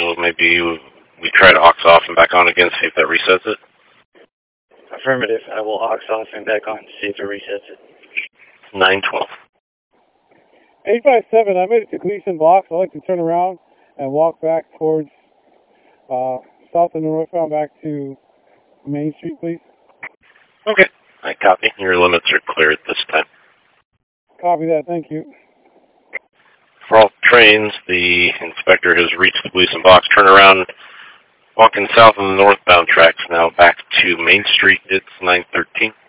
So maybe we try to aux off and back on again, see if that resets it. Affirmative. I will aux off and back on, see if it resets it. 912. 857, I made it to Gleason Blocks. I'd like to turn around and walk back towards south and northbound back to Main Street, please. Okay. I copy. Your limits are clear at this time. Copy that. Thank you. For all trains, the inspector has reached the Gleason Box. Turn around, walking south on the northbound tracks now back to Main Street. It's 913.